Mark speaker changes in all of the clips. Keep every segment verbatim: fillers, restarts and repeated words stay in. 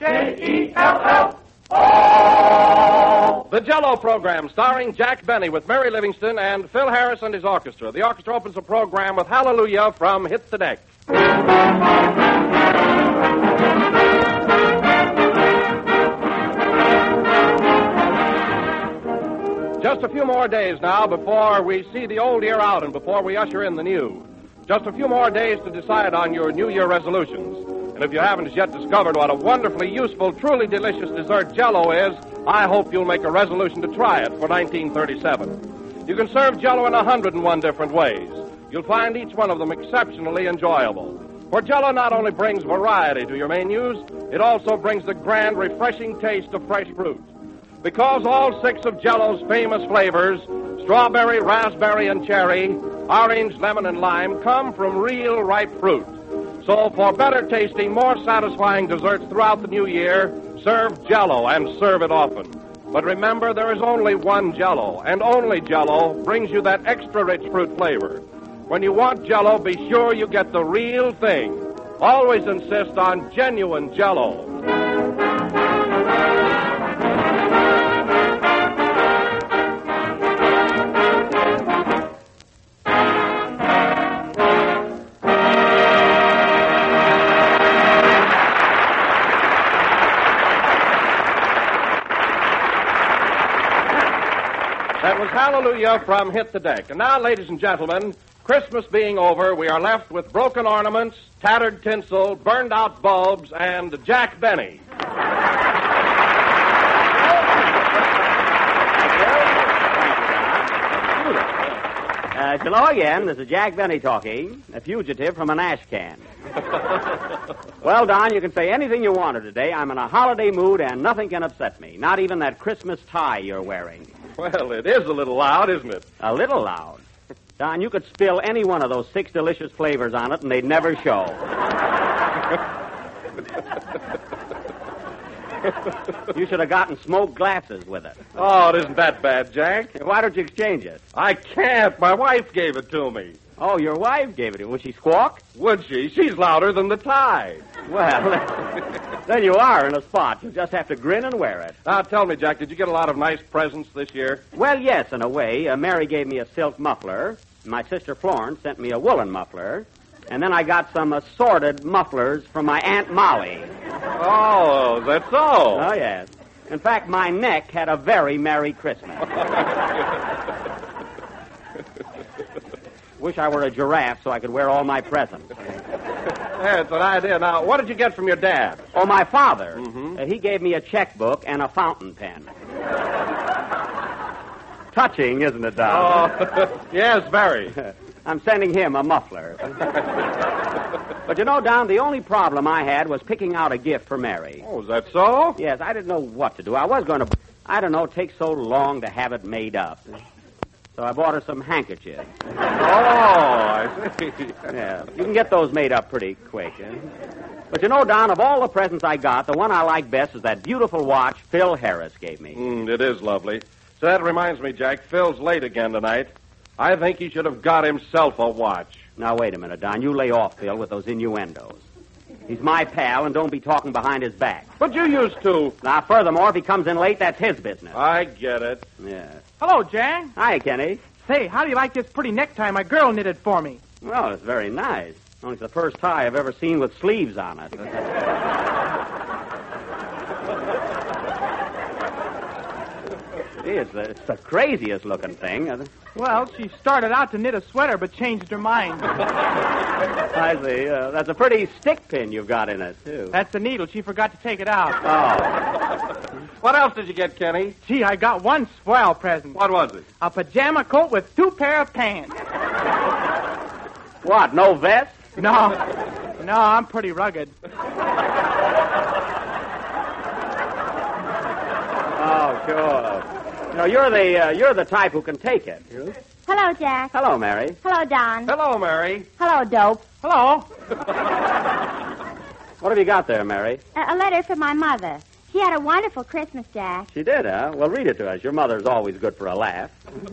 Speaker 1: J E L L O!
Speaker 2: The Jell-O program, starring Jack Benny with Mary Livingston and Phil Harris and his orchestra. The orchestra opens the program with Hallelujah from Hit the Deck. Just a few more days now before we see the old year out and before we usher in the new. Just a few more days to decide on your New Year resolutions. And if you haven't as yet discovered what a wonderfully useful, truly delicious dessert Jell-O is, I hope you'll make a resolution to try it for nineteen thirty-seven. You can serve Jell-O in a hundred and one different ways. You'll find each one of them exceptionally enjoyable. For Jell-O not only brings variety to your menus, it also brings the grand, refreshing taste of fresh fruit. Because all six of Jell-O's famous flavors, strawberry, raspberry, and cherry, orange, lemon, and lime, come from real ripe fruit. So for better tasting, more satisfying desserts throughout the new year, serve Jell-O and serve it often. But remember, there is only one Jell-O, and only Jell-O brings you that extra rich fruit flavor. When you want Jell-O, be sure you get the real thing. Always insist on genuine Jell-O. That was Hallelujah from Hit the Deck. And now, ladies and gentlemen, Christmas being over, we are left with broken ornaments, tattered tinsel, burned-out bulbs, and Jack Benny.
Speaker 3: Uh, hello again. This is Jack Benny talking, a fugitive from an ash can. Well, Don, you can say anything you want to today. I'm in a holiday mood, and nothing can upset me. Not even that Christmas tie you're wearing.
Speaker 2: Well, it is a little loud, isn't it?
Speaker 3: A little loud. Don, you could spill any one of those six delicious flavors on it, and they'd never show. You should have gotten smoked glasses with it.
Speaker 2: Oh, it isn't that bad, Jack.
Speaker 3: Why don't you exchange it?
Speaker 2: I can't. My wife gave it to me.
Speaker 3: Oh, your wife gave it to you. Would she squawk?
Speaker 2: Would she? She's louder than the tie.
Speaker 3: Well, then you are in a spot. You just have to grin and wear it.
Speaker 2: Now, tell me, Jack, did you get a lot of nice presents this year?
Speaker 3: Well, yes, in a way. Uh, Mary gave me a silk muffler. My sister Florence sent me a woolen muffler. And then I got some assorted mufflers from my Aunt Molly.
Speaker 2: Oh, that's so?
Speaker 3: Oh, yes. In fact, my neck had a very Merry Christmas. Wish I were a giraffe so I could wear all my presents.
Speaker 2: That's an idea. Now, what did you get from your dad?
Speaker 3: Oh, my father.
Speaker 2: Mm-hmm.
Speaker 3: Uh, he gave me a checkbook and a fountain pen. Touching, isn't it, Don?
Speaker 2: Oh, yes, very.
Speaker 3: I'm sending him a muffler. But you know, Don, the only problem I had was picking out a gift for Mary.
Speaker 2: Oh, is that so?
Speaker 3: Yes, I didn't know what to do. I was going to, I don't know, take so long to have it made up. So I bought her some handkerchiefs.
Speaker 2: Oh, I see.
Speaker 3: Yeah, you can get those made up pretty quick. Eh? But you know, Don, of all the presents I got, the one I like best is that beautiful watch Phil Harris gave me.
Speaker 2: Mm, it is lovely. So that reminds me, Jack, Phil's late again tonight. I think he should have got himself a watch.
Speaker 3: Now, wait a minute, Don. You lay off, Phil, with those innuendos. He's my pal, and don't be talking behind his back.
Speaker 2: But you used to.
Speaker 3: Now, furthermore, if he comes in late, that's his business.
Speaker 2: I get it.
Speaker 3: Yeah.
Speaker 4: Hello, Jack.
Speaker 3: Hi, Kenny.
Speaker 4: Say, how do you like this pretty necktie my girl knitted for me?
Speaker 3: Well, it's very nice. Only it's the first tie I've ever seen with sleeves on it. It's the, it's the craziest looking thing.
Speaker 4: Well, she started out to knit a sweater, but changed her mind.
Speaker 3: I see. Uh, that's a pretty stick pin you've got in it, too.
Speaker 4: That's the needle. She forgot to take it out.
Speaker 3: Oh.
Speaker 2: What else did you get, Kenny?
Speaker 4: Gee, I got one swell present.
Speaker 2: What was it?
Speaker 4: A pajama coat with two pair of pants.
Speaker 3: What, no vest?
Speaker 4: No. No, I'm pretty rugged.
Speaker 3: Oh, sure. You know, you're the uh, you're the type who can take it. You?
Speaker 5: Hello, Jack.
Speaker 3: Hello, Mary.
Speaker 5: Hello, Don.
Speaker 2: Hello, Mary.
Speaker 5: Hello, Dope.
Speaker 4: Hello.
Speaker 3: What have you got there, Mary?
Speaker 5: A, a letter from my mother. She had a wonderful Christmas, Jack.
Speaker 3: She did, huh? Well, read it to us. Your mother's always good for a laugh.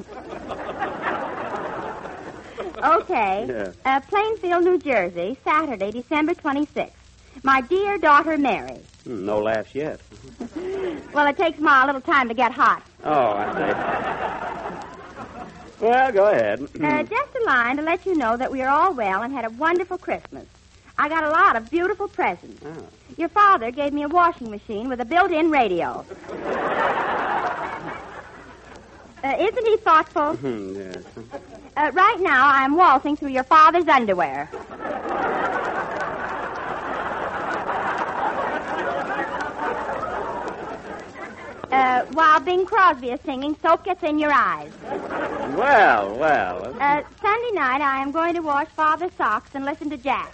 Speaker 5: Okay.
Speaker 3: Yeah.
Speaker 5: Uh, Plainfield, New Jersey, Saturday, December twenty-sixth. My dear daughter, Mary.
Speaker 3: Hmm, no laughs yet.
Speaker 5: Well, it takes Ma a little time to get hot.
Speaker 3: Oh, I see. Well, go ahead.
Speaker 5: Uh, just a line to let you know that we are all well and had a wonderful Christmas. I got a lot of beautiful presents.
Speaker 3: Oh.
Speaker 5: Your father gave me a washing machine with a built-in radio. Uh, isn't he thoughtful?
Speaker 3: Hmm, yes.
Speaker 5: Uh, right now, I'm waltzing through your father's underwear. Uh, while Bing Crosby is singing, Soap Gets in Your Eyes.
Speaker 3: Well, well.
Speaker 5: Uh, Sunday night, I am going to wash Father's socks and listen to Jack.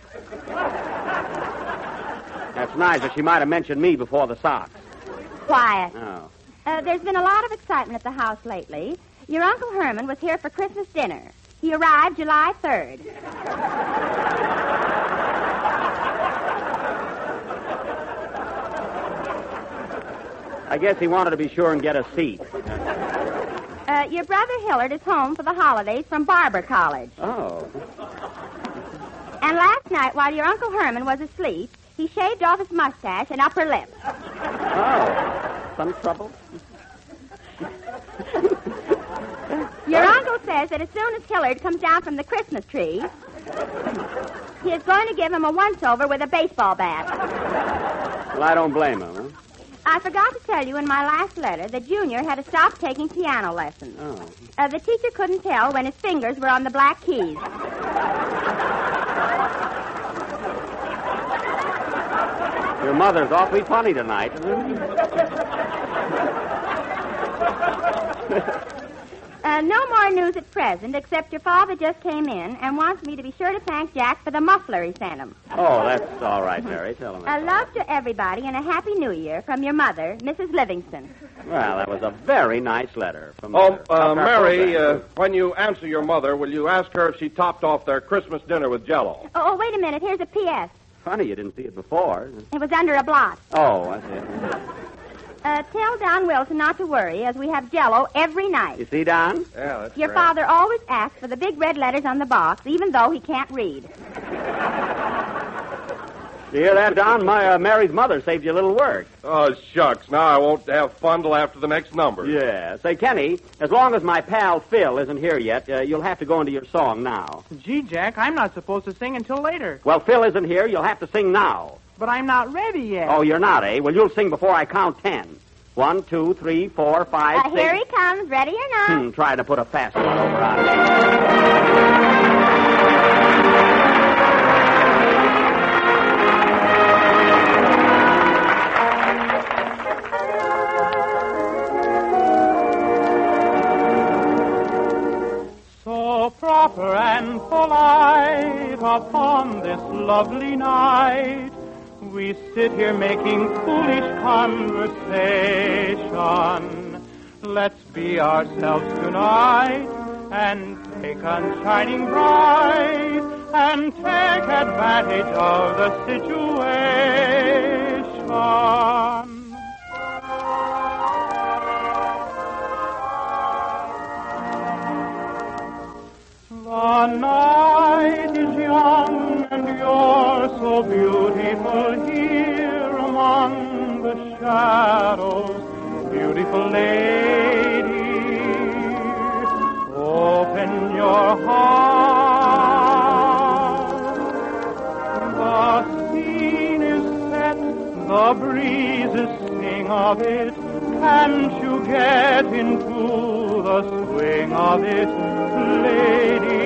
Speaker 3: That's nice, but she might have mentioned me before the socks.
Speaker 5: Quiet.
Speaker 3: Oh.
Speaker 5: Uh, there's been a lot of excitement at the house lately. Your Uncle Herman was here for Christmas dinner. He arrived July third.
Speaker 3: I guess he wanted to be sure and get a seat.
Speaker 5: Uh, your brother Hillard is home for the holidays from Barber College.
Speaker 3: Oh.
Speaker 5: And last night, while your Uncle Herman was asleep, he shaved off his mustache and upper lip.
Speaker 3: Oh. Some trouble?
Speaker 5: Your uncle says that as soon as Hillard comes down from the Christmas tree, he is going to give him a once-over with a baseball bat.
Speaker 3: Well, I don't blame him, huh?
Speaker 5: I forgot to tell you in my last letter that Junior had to stop taking piano lessons.
Speaker 3: Oh.
Speaker 5: Uh, the teacher couldn't tell when his fingers were on the black keys.
Speaker 3: Your mother's awfully funny tonight, isn't
Speaker 5: Uh, no more news at present, except your father just came in and wants me to be sure to thank Jack for the muffler he sent him.
Speaker 3: Oh, that's all right, Mary. Tell him.
Speaker 5: A love to everybody and a happy new year from your mother, Missus Livingston.
Speaker 3: Well, that was a very nice letter from
Speaker 2: Oh,
Speaker 3: the-
Speaker 2: uh,
Speaker 3: from our
Speaker 2: Mary,
Speaker 3: program.
Speaker 2: uh, when you answer your mother, will you ask her if she topped off their Christmas dinner with Jell-O?
Speaker 5: Oh, oh, wait a minute. Here's a P S
Speaker 3: Funny you didn't see it before.
Speaker 5: It was under a blot.
Speaker 3: Oh, I see.
Speaker 5: Uh, tell Don Wilson not to worry, as we have Jell-O every night.
Speaker 3: You see, Don?
Speaker 2: Yeah, that's
Speaker 5: Your
Speaker 2: great.
Speaker 5: father always asks for the big red letters on the box, even though he can't read.
Speaker 3: You hear that, Don? My uh, Mary's mother saved you a little work.
Speaker 2: Oh, shucks. Now I won't have fun till after the next number.
Speaker 3: Yeah. Say, Kenny, as long as my pal Phil isn't here yet, uh, you'll have to go into your song now.
Speaker 4: Gee, Jack, I'm not supposed to sing until later.
Speaker 3: Well, Phil isn't here. You'll have to sing now.
Speaker 4: But I'm not ready yet.
Speaker 3: Oh, you're not, eh? Well, you'll sing before I count ten. One, two, three, four, five,
Speaker 5: Uh,
Speaker 3: six.
Speaker 5: here he comes, ready or not.
Speaker 3: Hmm, trying to put a fast one over on me.
Speaker 4: So proper and polite upon this lovely night, we sit here making foolish conversation. Let's be ourselves tonight and take on shining bright and take advantage of the situation. The night is young and you're so beautiful here among the shadows, beautiful lady. Open your heart. The scene is set, the breezes sing of it. Can't you get into the swing of it, lady?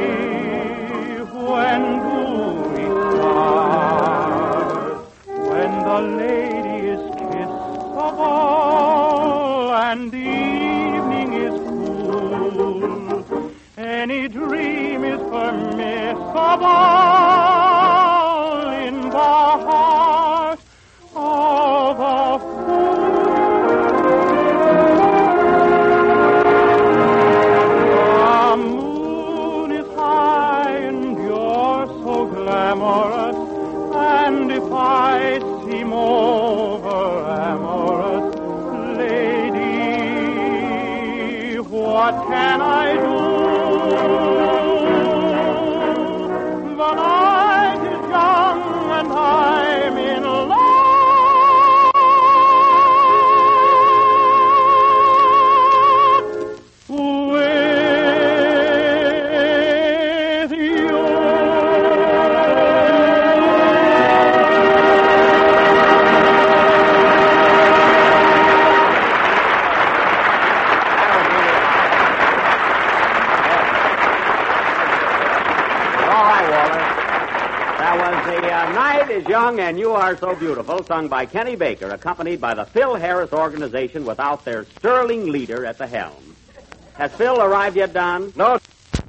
Speaker 4: When do we start? When the lady is kissable and evening is cool, any dream is permissible in the heart of a fool. Glamorous, and if I seem over amorous, lady, what can I do? The night is young and I
Speaker 3: Young and You Are So Beautiful, sung by Kenny Baker, accompanied by the Phil Harris Organization without their sterling leader at the helm. Has Phil arrived yet, Don?
Speaker 2: No.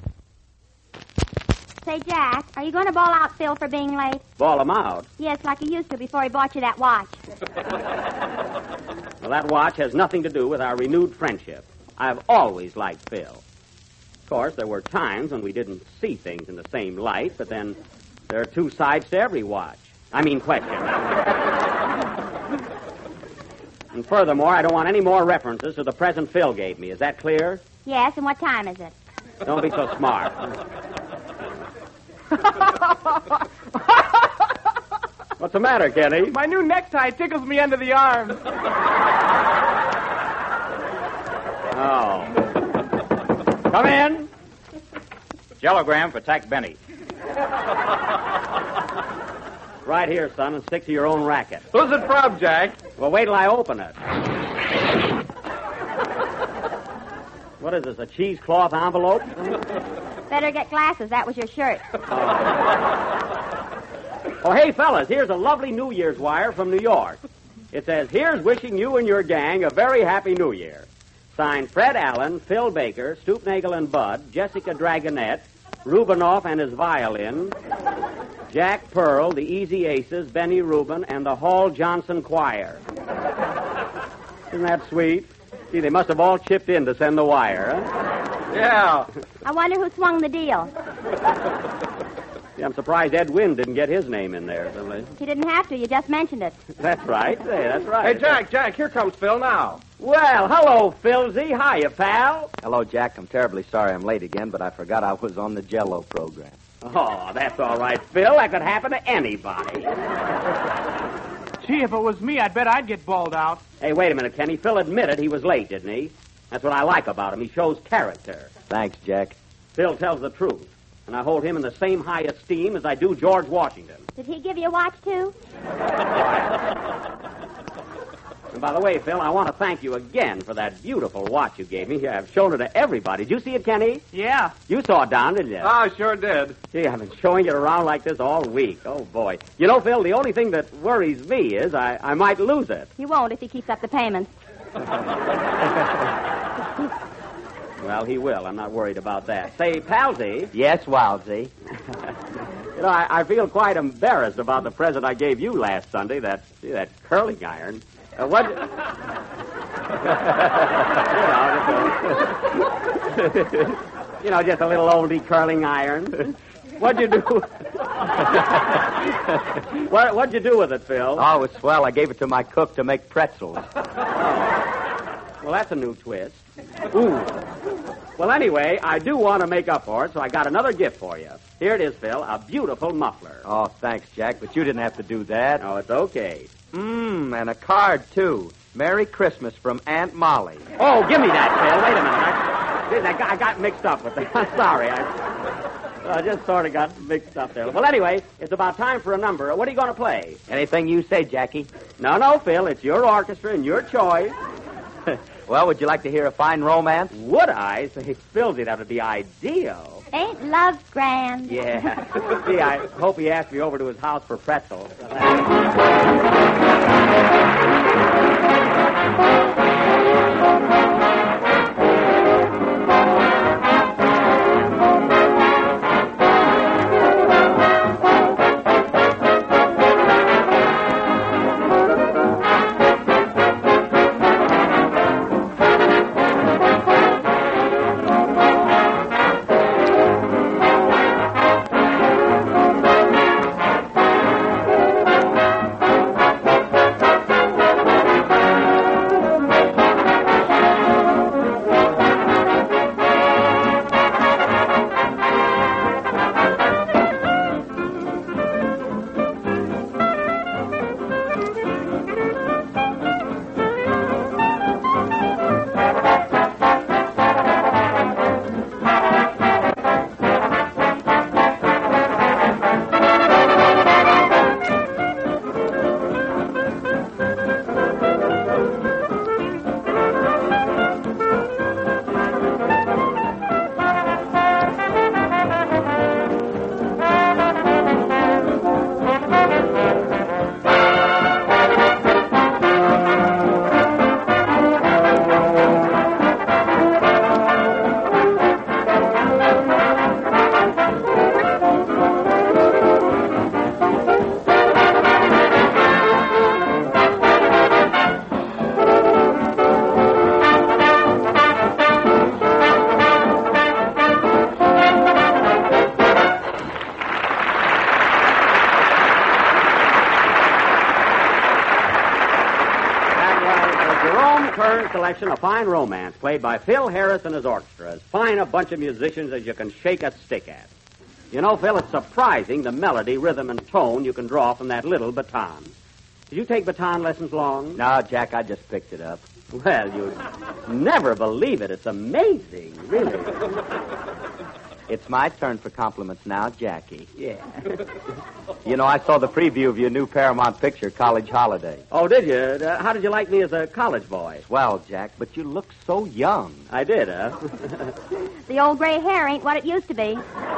Speaker 5: Say, Jack, are you going to ball out Phil for being late?
Speaker 3: Ball him out.
Speaker 5: Yes, like he used to before he bought you that watch.
Speaker 3: Well, that watch has nothing to do with our renewed friendship. I've always liked Phil. Of course, there were times when we didn't see things in the same light, but then there are two sides to every watch. I mean, question. And furthermore, I don't want any more references to the present Phil gave me. Is that clear?
Speaker 5: Yes, and what time is it?
Speaker 3: Don't be so smart. What's the matter, Kenny?
Speaker 4: My new necktie tickles me under the arm.
Speaker 3: Oh. Come in.
Speaker 1: Jellogram for Tack Benny.
Speaker 3: Right here, son, and stick to your own racket.
Speaker 2: Who's it from, Jack?
Speaker 3: Well, wait till I open it. What is this, a cheesecloth envelope?
Speaker 5: Better get glasses. That was your shirt.
Speaker 3: Oh, hey, fellas, here's a lovely New Year's wire from New York. It says, here's wishing you and your gang a very happy New Year. Signed Fred Allen, Phil Baker, Stoopnagel and Bud, Jessica Dragonette, Rubinoff and his violin, Jack Pearl, the Easy Aces, Benny Rubin, and the Hall Johnson Choir. Isn't that sweet? See, they must have all chipped in to send the wire, huh?
Speaker 2: Yeah.
Speaker 5: I wonder who swung the deal.
Speaker 3: See, I'm surprised Ed Wynn didn't get his name in there. Somebody.
Speaker 5: He didn't have to. You just mentioned it.
Speaker 3: That's right. Hey, that's right.
Speaker 2: Hey, Jack, Jack, here comes Phil now.
Speaker 3: Well, hello, Philzy. Hiya, pal.
Speaker 6: Hello, Jack. I'm terribly sorry I'm late again, but I forgot I was on the Jell-O program.
Speaker 3: Oh, that's all right, Phil. That could happen to anybody.
Speaker 4: Gee, if it was me, I'd bet I'd get balled out.
Speaker 3: Hey, wait a minute, Kenny. Phil admitted he was late, didn't he? That's what I like about him. He shows character.
Speaker 6: Thanks, Jack.
Speaker 3: Phil tells the truth, and I hold him in the same high esteem as I do George Washington.
Speaker 5: Did he give you a watch, too?
Speaker 3: And by the way, Phil, I want to thank you again for that beautiful watch you gave me. Here, I've shown it to everybody. Did you see it, Kenny?
Speaker 4: Yeah.
Speaker 3: You saw it, Don, didn't you?
Speaker 2: I sure did.
Speaker 3: Gee, I've been showing it around like this all week. Oh, boy. You know, Phil, the only thing that worries me is I, I might lose it.
Speaker 5: You won't if he keeps up the payments.
Speaker 3: Well, he will. I'm not worried about that. Say, Palsy.
Speaker 6: Yes, Wowsy.
Speaker 3: You know, I, I feel quite embarrassed about the present I gave you last Sunday, that, see, that curling iron. Uh, what? you, know, just a, you know, just a little oldie curling iron. What'd you do? what, what'd you do with it, Phil?
Speaker 6: Oh, it was swell. I gave it to my cook to make pretzels.
Speaker 3: Well, that's a new twist. Ooh. Well, anyway, I do want to make up for it, so I got another gift for you. Here it is, Phil, a beautiful muffler.
Speaker 6: Oh, thanks, Jack, but you didn't have to do that.
Speaker 3: Oh, it's okay.
Speaker 6: Mmm, and a card, too. Merry Christmas from Aunt Molly.
Speaker 3: Oh, give me that, Phil. Wait a minute. I, I, got, I got mixed up with that. I'm sorry. I, I just sort of got mixed up there. Well, anyway, it's about time for a number. What are you going to play?
Speaker 6: Anything you say, Jackie.
Speaker 3: No, no, Phil. It's your orchestra and your choice.
Speaker 6: Well, would you like to hear a fine romance?
Speaker 3: Would I? Say, Philzy, that would be ideal.
Speaker 5: Ain't love grand?
Speaker 3: Yeah. Gee, I hope he asked me over to his house for pretzels. Jerome Kern's selection of Fine Romance, played by Phil Harris and his orchestra, as fine a bunch of musicians as you can shake a stick at. You know, Phil, it's surprising the melody, rhythm, and tone you can draw from that little baton. Did you take baton lessons long?
Speaker 6: No, Jack, I just picked it up.
Speaker 3: Well, you'd never believe it. It's amazing, really.
Speaker 6: It's my turn for compliments now, Jackie.
Speaker 3: Yeah.
Speaker 6: You know, I saw the preview of your new Paramount picture, College Holiday.
Speaker 3: Oh, did you? Uh, how did you like me as a college boy?
Speaker 6: Well, Jack, but you look so young.
Speaker 3: I did, huh?
Speaker 5: The old gray hair ain't what it used to be.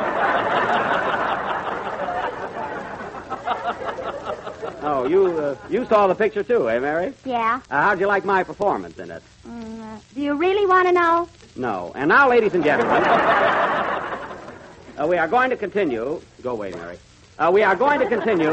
Speaker 3: Oh, you uh, you saw the picture too, eh, Mary?
Speaker 5: Yeah.
Speaker 3: Uh, how'd you like my performance in it?
Speaker 5: Mm, uh, do you really want to know?
Speaker 3: No. And now, ladies and gentlemen, uh, we are going to continue. Go away, Mary. Uh, we are going to continue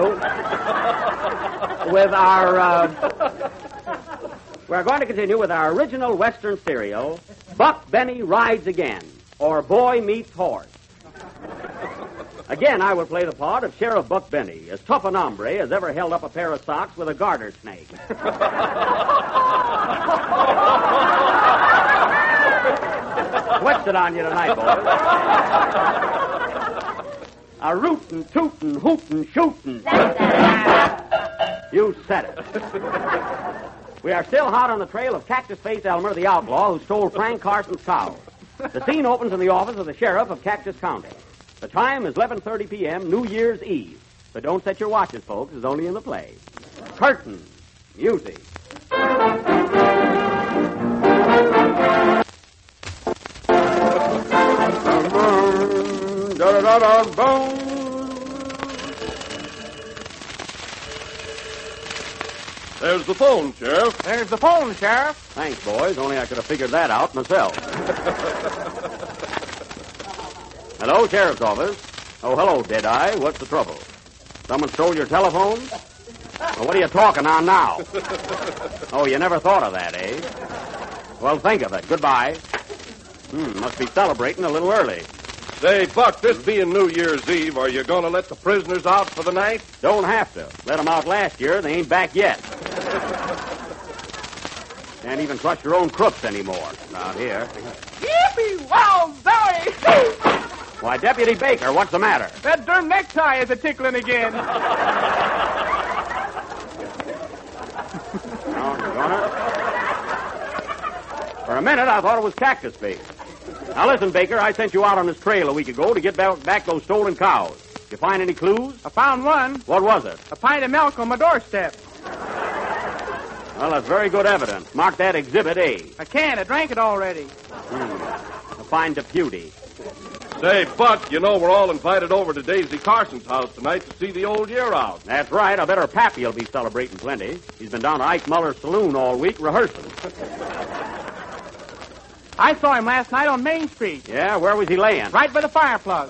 Speaker 3: with our. Uh, we are going to continue with our original Western serial, Buck Benny Rides Again, or Boy Meets Horse. Again, I will play the part of Sheriff Buck Benny, as tough an hombre as ever held up a pair of socks with a garter snake. Switched it on you tonight, boys. A rootin', tootin', hootin', shootin'. You said it. We are still hot on the trail of Cactus Face Elmer, the outlaw who stole Frank Carson's cows. The scene opens in the office of the sheriff of Cactus County. The time is eleven thirty p.m., New Year's Eve. But don't set your watches, folks. It's only in the play. Curtain. Music.
Speaker 2: There's the phone, Sheriff.
Speaker 4: There's the phone, Sheriff.
Speaker 3: Thanks, boys. Only I could have figured that out myself. Hello, Sheriff's Office. Oh, hello, Deadeye. What's the trouble? Someone stole your telephone? Well, what are you talking on now? Oh, you never thought of that, eh? Well, think of it. Goodbye. Hmm, must be celebrating a little early.
Speaker 2: Say, Buck, this being New Year's Eve, are you going to let the prisoners out for the night?
Speaker 3: Don't have to. Let them out last year. They ain't back yet. Can't even trust your own crooks anymore. Not here.
Speaker 4: Yippee! Wow, Zoe!
Speaker 3: Why, Deputy Baker, what's the matter?
Speaker 4: That darn necktie is a tickling again.
Speaker 3: No, you're gonna... For a minute, I thought it was Cactus Face. Now, listen, Baker, I sent you out on this trail a week ago to get back those stolen cows. You find any clues?
Speaker 4: I found one.
Speaker 3: What was it?
Speaker 4: A pint of milk on my doorstep.
Speaker 3: Well, that's very good evidence. Mark that Exhibit A.
Speaker 4: I can't. I drank it already.
Speaker 3: Hmm. A fine deputy.
Speaker 2: Say, Buck, you know we're all invited over to Daisy Carson's house tonight to see the old year out.
Speaker 3: That's right. I bet her pappy will be celebrating plenty. He's been down to Ike Muller's saloon all week rehearsing.
Speaker 4: I saw him last night on Main Street.
Speaker 3: Yeah, where was he laying?
Speaker 4: Right by the fire plug.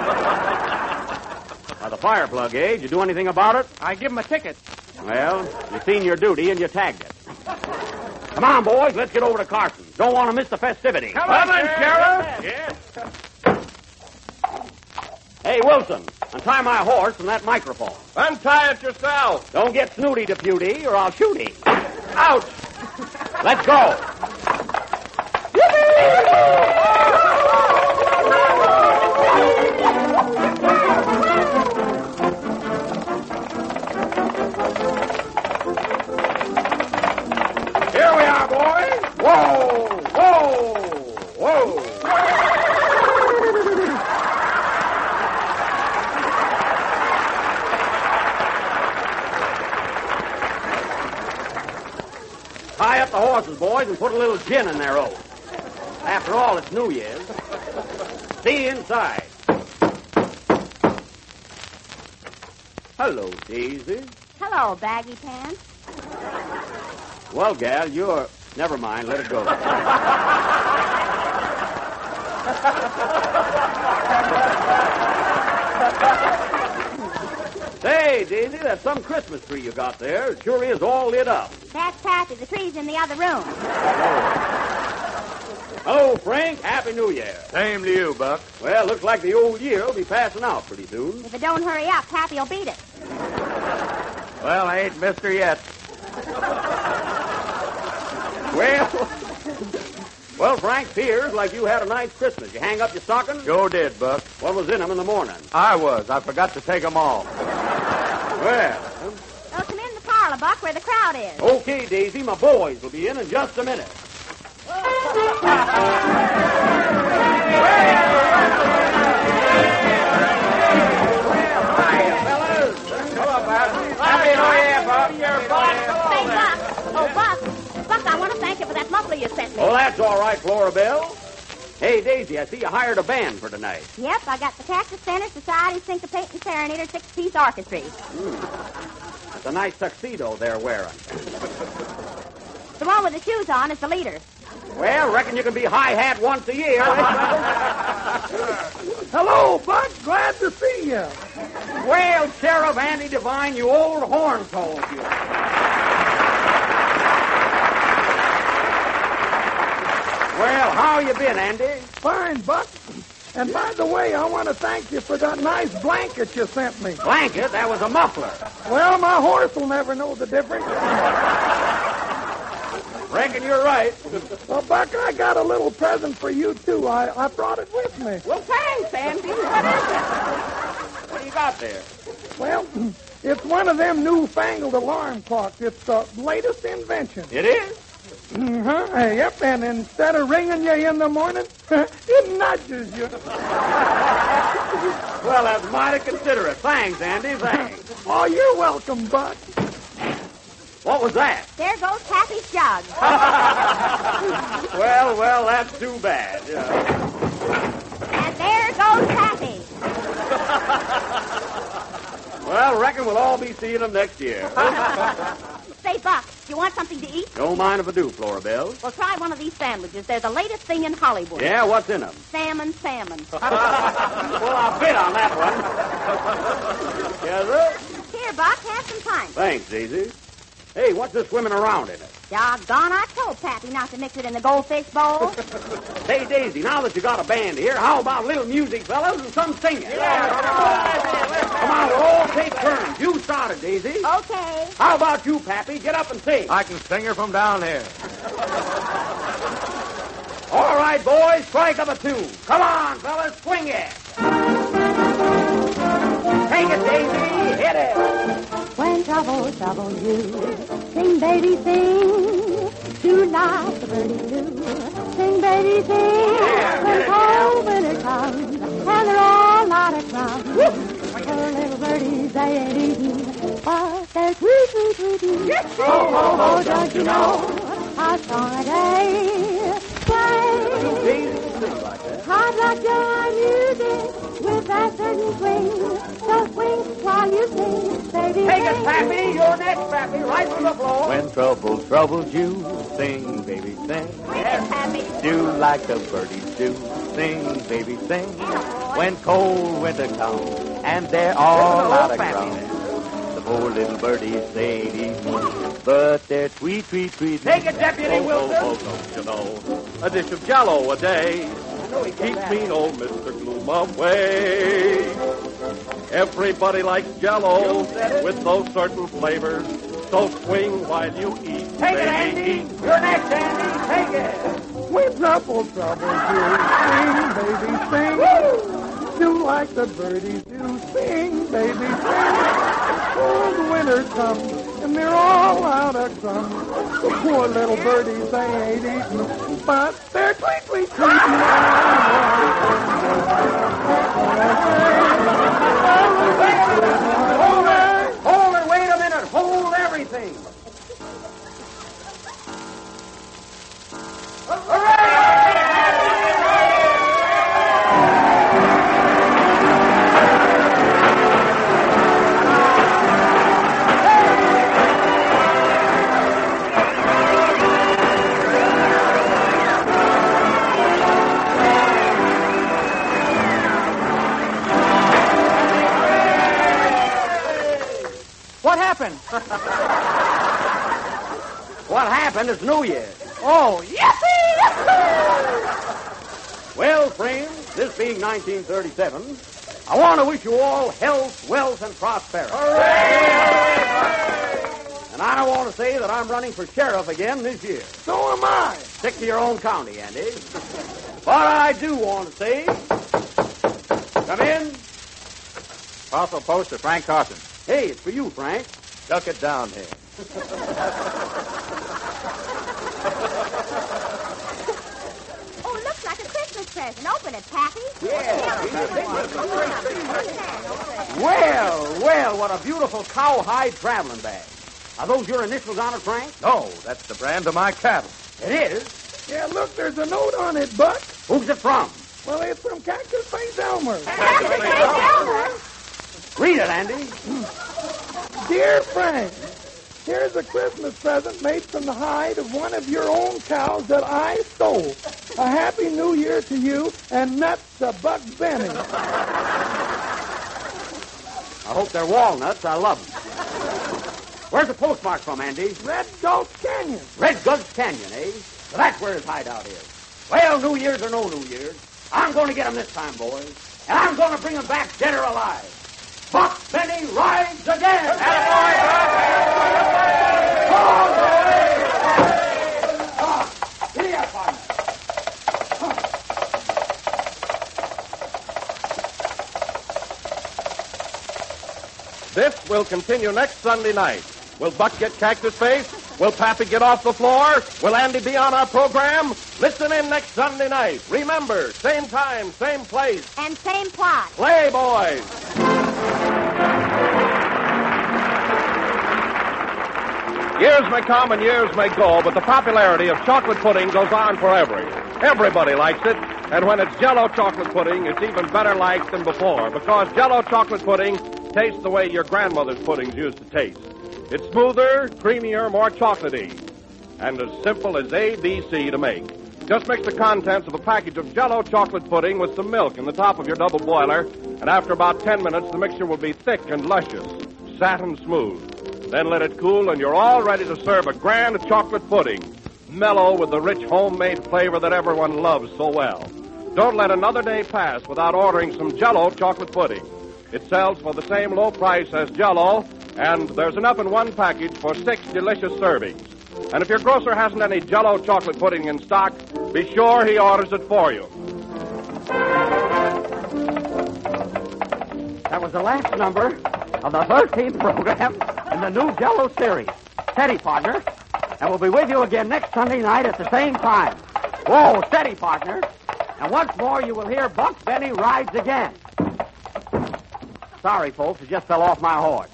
Speaker 3: By the fire plug, eh? Did you do anything about it?
Speaker 4: I give him a ticket.
Speaker 3: Well, you seen your duty and you tagged it. Come on, boys. Let's get over to Carson. Don't want to miss the festivity.
Speaker 4: Come on, Sheriff.
Speaker 3: Yes. Hey, Wilson, untie my horse and that microphone.
Speaker 2: Untie it yourself.
Speaker 3: Don't get snooty, deputy, or I'll shoot him.
Speaker 2: Ouch!
Speaker 3: Let's go. Here we are, boys. Whoa, whoa, whoa. Tie up the horses, boys, and put a little gin in their oats. After all, it's New Year's. See you inside. Hello, Daisy.
Speaker 5: Hello, baggy pants.
Speaker 3: Well, gal, you're... Never mind, let it go. Say, Daisy, that's some Christmas tree you got there. It sure is all lit up.
Speaker 5: That's Pappy. The tree's in the other room.
Speaker 3: Hello, Frank. Happy New Year.
Speaker 6: Same to you, Buck.
Speaker 3: Well, looks like the old year will be passing out pretty soon.
Speaker 5: If it don't hurry up, Pappy will beat it.
Speaker 6: Well, I ain't missed her yet.
Speaker 3: Well, Frank, appears like you had a nice Christmas. You hang up your stocking?
Speaker 6: Sure did, Buck.
Speaker 3: What was in them in the morning?
Speaker 6: I was. I forgot to take 'em off.
Speaker 3: Well,
Speaker 5: Well, come in the parlor, Buck, where the crowd is.
Speaker 3: okay, Daisy. My boys will be in in just a minute.
Speaker 5: Say, Buck. Oh, Buck. Buck, I want to thank you for that muffler you sent me.
Speaker 3: Oh, that's all right, Flora Belle. Hey, Daisy, I see you hired a band for tonight.
Speaker 5: Yep, I got the Cactus Center Society Syncopating Serenader six-piece orchestra.
Speaker 3: That's a nice tuxedo they're wearing.
Speaker 5: The one with the shoes on is the leader.
Speaker 3: Well, reckon you can be high-hat once a year.
Speaker 7: Hello, Buck. Glad to see you.
Speaker 3: Well, Sheriff Andy Devine, you old horn told you. Well, how you been, Andy?
Speaker 7: Fine, Buck. And by the way, I want to thank you for that nice blanket you sent me.
Speaker 3: Blanket? That was a muffler.
Speaker 7: Well, my horse will never know the difference.
Speaker 3: Reckon you're right.
Speaker 7: Well, Buck, I got a little present for you, too. I, I brought it with me.
Speaker 3: Well, thanks, Andy. What is it? What do you got there?
Speaker 7: Well, it's one of them newfangled alarm clocks. It's the latest invention.
Speaker 3: It is?
Speaker 7: Uh-huh. Yep, and instead of ringing you in the morning, it nudges you.
Speaker 3: Well, that's mighty considerate. Thanks, Andy. Thanks.
Speaker 7: Oh, you're welcome, Buck.
Speaker 3: What was that?
Speaker 5: There goes Pappy's jug.
Speaker 3: Well, well, that's too bad. Yeah.
Speaker 5: And there goes Pappy.
Speaker 3: Well, reckon we'll all be seeing them next year.
Speaker 5: Say, Buck, you want something to eat?
Speaker 3: Don't mind if I do, Flora Belle.
Speaker 5: Well, try one of these sandwiches. They're the latest thing in Hollywood.
Speaker 3: Yeah, what's in them?
Speaker 5: Salmon, salmon.
Speaker 3: Well, I'll bid on that one. Yes, sir?
Speaker 5: Here, Buck, have some time.
Speaker 3: Thanks, Daisy. Hey, what's this swimming around in it?
Speaker 5: Doggone, I told Pappy not to mix it in the goldfish bowl.
Speaker 3: Hey, Daisy, now that you got a band here, how about a little music, fellas, and some singing? Yeah. Come on, we'll all take turns. You started, Daisy.
Speaker 5: Okay.
Speaker 3: How about you, Pappy? Get up and sing.
Speaker 6: I can sing her from down here.
Speaker 3: All right, boys, strike up a tune. Come on, fellas, swing it. Take it, Daisy. Hit it.
Speaker 8: When trouble troubles you, sing, baby, sing. Do like the birdie do. Sing, baby, sing.
Speaker 3: Yeah,
Speaker 8: when
Speaker 3: get it,
Speaker 8: cold winter comes, and they're all out of crumbs. Poor little birdies, they ain't eating, but they're sweet, sweet, sweet eating. Oh, oh, oh, don't you know how strong a day play? Hard rock your music with that certain swing. So swing while you sing, baby.
Speaker 3: Take it, Pappy. You're next, Pappy. Right from the floor.
Speaker 6: When trouble troubles you, sing, baby, sing.
Speaker 5: Yes, Pappy.
Speaker 6: Do like the birdies do. Sing, baby, sing. When cold winter comes and they're all out of crumbs. The poor little birdies, they ain't eating, but they're sweet, sweet, sweet.
Speaker 3: Take it, Deputy
Speaker 2: Oh,
Speaker 3: Wilson.
Speaker 2: oh, oh, don't you know, a dish of Jell-O a day keeps me old Mister Gloom away. Everybody likes Jell-O with those certain flavors, so swing while you eat.
Speaker 3: Take it,
Speaker 2: baby,
Speaker 3: Andy.
Speaker 2: eat.
Speaker 3: You're next, Andy. Take it.
Speaker 7: When trouble troubles you, sing, baby, sing. Do like the birdies do, sing, baby, sing. Cold winter comes, and they're all out of crumbs. The poor little birdies, they ain't eating, but they're sweet, sweet, sweet.
Speaker 3: Hold it. Hold it. Wait a minute. Hold everything.
Speaker 4: What happened?
Speaker 3: What happened is New Year's.
Speaker 4: Oh, yippee!
Speaker 3: Well, friends, this being nineteen thirty-seven, I want to wish you all health, wealth, and prosperity. And And I want to say that I'm running for sheriff again this year.
Speaker 7: So am I.
Speaker 3: Stick to your own county, Andy. But I do want to say, come in.
Speaker 1: Parcel post to Frank Carson.
Speaker 3: Hey, it's for you, Frank.
Speaker 6: Duck it down here.
Speaker 5: Oh, looks like a Christmas present. Open it, Pappy.
Speaker 3: Yeah.
Speaker 5: Yeah.
Speaker 3: Well, well, what a beautiful cowhide traveling bag. Are those your initials on it, Frank?
Speaker 6: No, that's the brand of my cattle.
Speaker 3: It is.
Speaker 7: Yeah, look, there's a note on it, Buck.
Speaker 3: Who's it from?
Speaker 7: Well, it's from Cactus Face Elmer.
Speaker 3: Read it, Andy.
Speaker 7: Dear Frank, here's a Christmas present made from the hide of one of your own cows that I stole. A happy new year to you, and nuts to Buck Benny.
Speaker 3: I hope they're walnuts. I love them. Where's the postmark from, Andy?
Speaker 7: Red Gulch Canyon.
Speaker 3: Red Gulch Canyon, eh? So that's where his hideout is. Well, New Year's or no New Year's, I'm going to get him this time, boys. And I'm going to bring him back dead or alive. Buck Benny rides again! All the way! Come on, giddy up, partner.
Speaker 2: This will continue next Sunday night. Will Buck get Cactus Face? Will Pappy get off the floor? Will Andy be on our program? Listen in next Sunday night. Remember, same time, same place.
Speaker 5: And same plot.
Speaker 2: Play, boys! Years may come and years may go, but the popularity of chocolate pudding goes on forever. Everybody likes it, and when it's Jell-O chocolate pudding, it's even better liked than before, because Jell-O chocolate pudding tastes the way your grandmother's puddings used to taste. It's smoother, creamier, more chocolatey, and as simple as A B C to make. Just mix the contents of a package of Jell-O chocolate pudding with some milk in the top of your double boiler, and after about ten minutes, the mixture will be thick and luscious, satin smooth. Then let it cool, and you're all ready to serve a grand chocolate pudding, mellow with the rich homemade flavor that everyone loves so well. Don't let another day pass without ordering some Jell-O chocolate pudding. It sells for the same low price as Jell-O, and there's enough in one package for six delicious servings. And if your grocer hasn't any Jell-O chocolate pudding in stock, be sure he orders it for you.
Speaker 3: That was the last number of the thirteenth program in the new Jell-O series. Steady, partner. And we'll be with you again next Sunday night at the same time. Whoa, steady, partner. And once more, you will hear Buck Benny rides again. Sorry, folks, it just fell off my horse.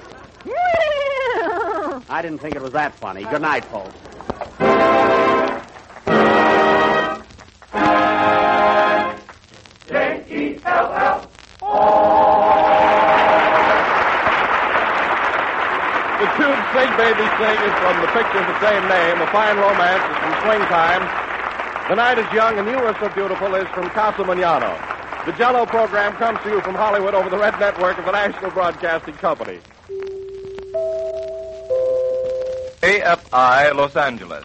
Speaker 3: I didn't think it was that funny. Good night, folks.
Speaker 7: J E L L.
Speaker 2: The tune Sing Baby Sing is from the picture of the same name. A Fine Romance is from Swing Time. The Night is Young and You Are So Beautiful is from Casa Manano. The Jell-O program comes to you from Hollywood over the Red Network of the National Broadcasting Company.
Speaker 9: A F I, Los Angeles.